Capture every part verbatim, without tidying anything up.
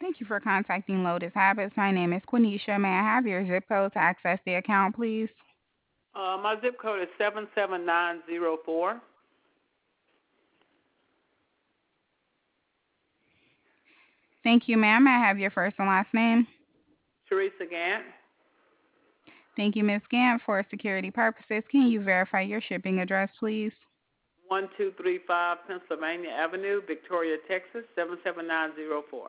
Thank you for contacting Lotus Habits. My name is Quenisha. May I have your zip code to access the account, please? Uh, my zip code is seven seven nine zero four. Thank you, ma'am. May I have your first and last name? Teresa Gant, Thank you, Miss Gant. For security purposes, can you verify your shipping address, please? one two three five Pennsylvania Avenue, Victoria, Texas, seven seven nine zero four.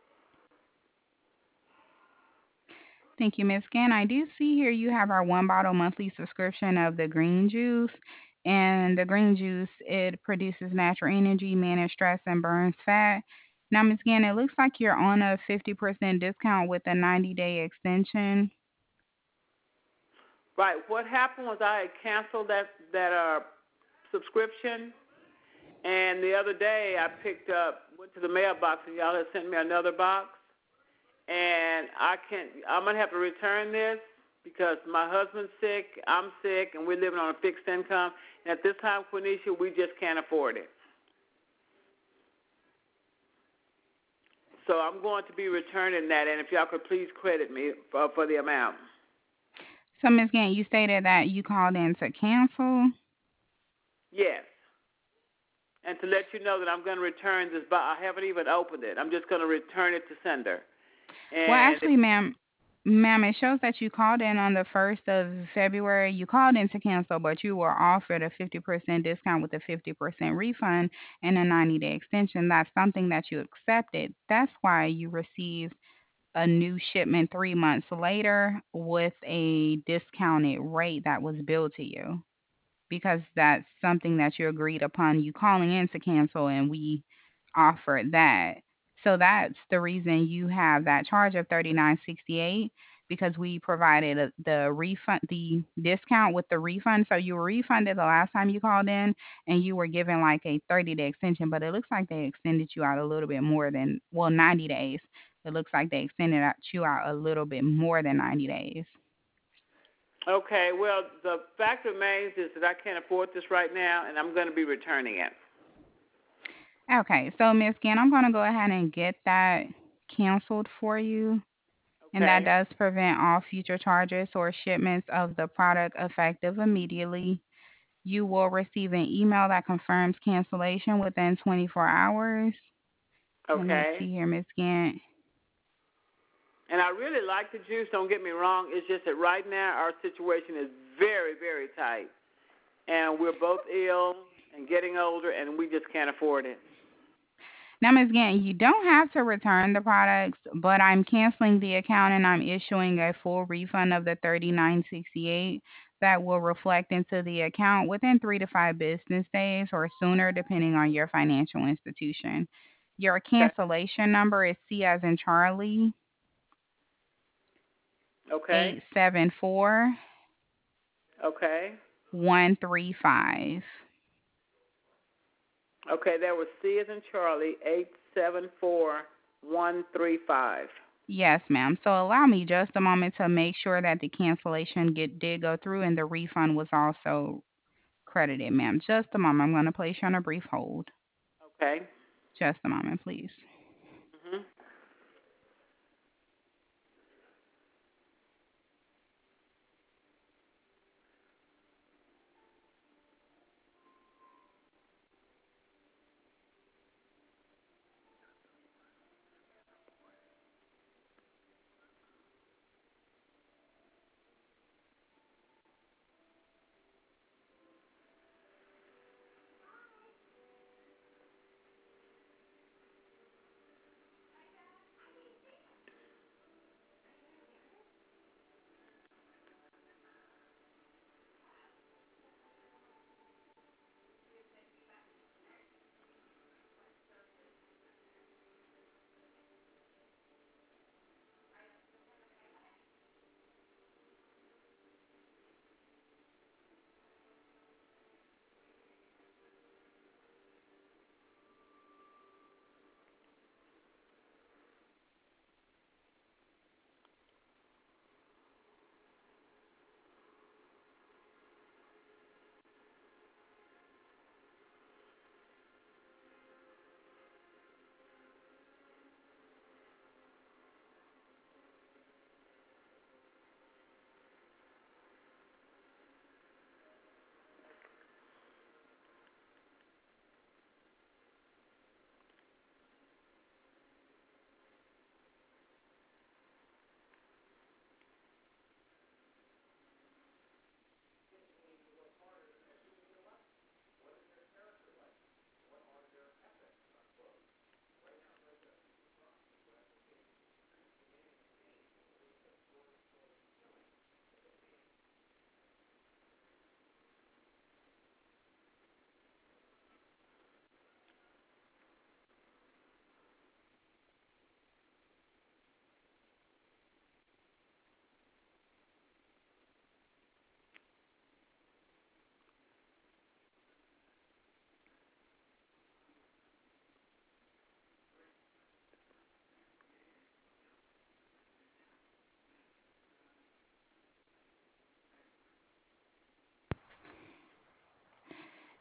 Thank you, Miss Gant. I do see here you have our one bottle monthly subscription of the green juice. And the green juice, it produces natural energy, manages stress, and burns fat. Now, Miss Gant, it looks like you're on a fifty percent discount with a ninety day extension. Right. What happened was I had canceled that that uh, subscription, and the other day I picked up, went to the mailbox, and y'all had sent me another box, and I can't. I'm gonna have to return this because my husband's sick, I'm sick, and we're living on a fixed income. And at this time, Quenisha, we just can't afford it. So I'm going to be returning that, and if y'all could please credit me for, for the amount. So, Miss Gant, you stated that you called in to cancel. Yes. And to let you know that I'm going to return this box. I haven't even opened it. I'm just going to return it to sender. Well, And actually, ma'am, ma'am, it shows that you called in on the first of February. You called in to cancel, but you were offered a fifty percent discount with a fifty percent refund and a ninety day extension. That's something that you accepted. That's why you received a new shipment three months later with a discounted rate that was billed to you, because that's something that you agreed upon you calling in to cancel, and we offered that. So that's the reason you have that charge of thirty-nine sixty-eight, because we provided a, the refund, the discount with the refund. So you were refunded the last time you called in, and you were given like a thirty day extension, but it looks like they extended you out a little bit more than, well, ninety days. It looks like they extended out- you out a little bit more than ninety days. okay, well, the fact remains is that I can't afford this right now, and I'm going to be returning it. Okay, so Miss Gann, I'm going to go ahead and get that canceled for you, and that Okay. does prevent all future charges or shipments of the product effective immediately. You will receive an email that confirms cancellation within twenty-four hours. Let me Okay. see here, Miss Gant. And I really like the juice. Don't get me wrong. It's just that right now our situation is very, very tight, and we're both ill and getting older, and we just can't afford it. Now, Miss Gant, you don't have to return the products, but I'm canceling the account and I'm issuing a full refund of the thirty-nine sixty-eight that will reflect into the account within three to five business days or sooner, depending on your financial institution. Your Okay. cancellation number is C as in Charlie Okay. eight seven four Okay. one three five. Okay. That was C as in Charlie eight seven four one three five. Yes, ma'am. So allow me just a moment to make sure that the cancellation get did go through and the refund was also credited, ma'am. Just a moment. I'm going to place you on a brief hold. Okay. Just a moment, please. Mhm.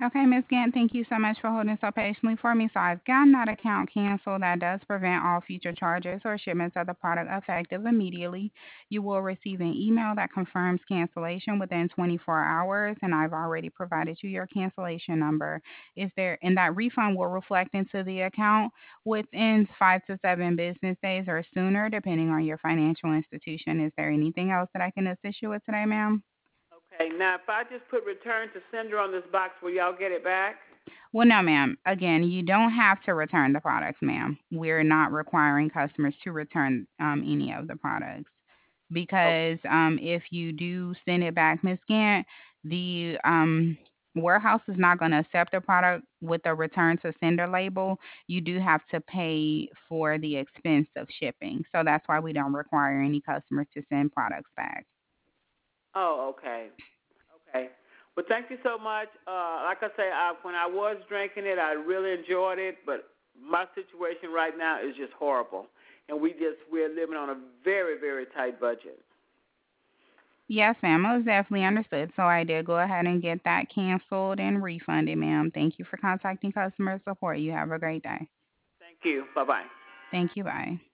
Okay, Miss Gant, thank you so much for holding so patiently for me. So I've gotten that account canceled. That does prevent all future charges or shipments of the product effective immediately. You will receive an email that confirms cancellation within twenty-four hours, and I've already provided you your cancellation number. Is there, and that refund will reflect into the account within five to seven business days or sooner, depending on your financial institution. Is there anything else that I can assist you with today, ma'am? Okay, now if I just put return to sender on this box, will y'all get it back? Well, no, ma'am. Again, you don't have to return the products, ma'am. We're not requiring customers to return um, any of the products Okay. because um, if you do send it back, Miss Gant, the um, warehouse is not going to accept the product with a return to sender label. You do have to pay for the expense of shipping. So that's why we don't require any customers to send products back. Oh, okay. Okay. Well, thank you so much. Uh, like I say, I, when I was drinking it, I really enjoyed it, but my situation right now is just horrible, and we just we're living on a very very tight budget. Yes, ma'am. Most definitely understood. So I did go ahead and get that canceled and refunded, ma'am. Thank you for contacting customer support. You have a great day. Thank you. Bye bye. Thank you. Bye.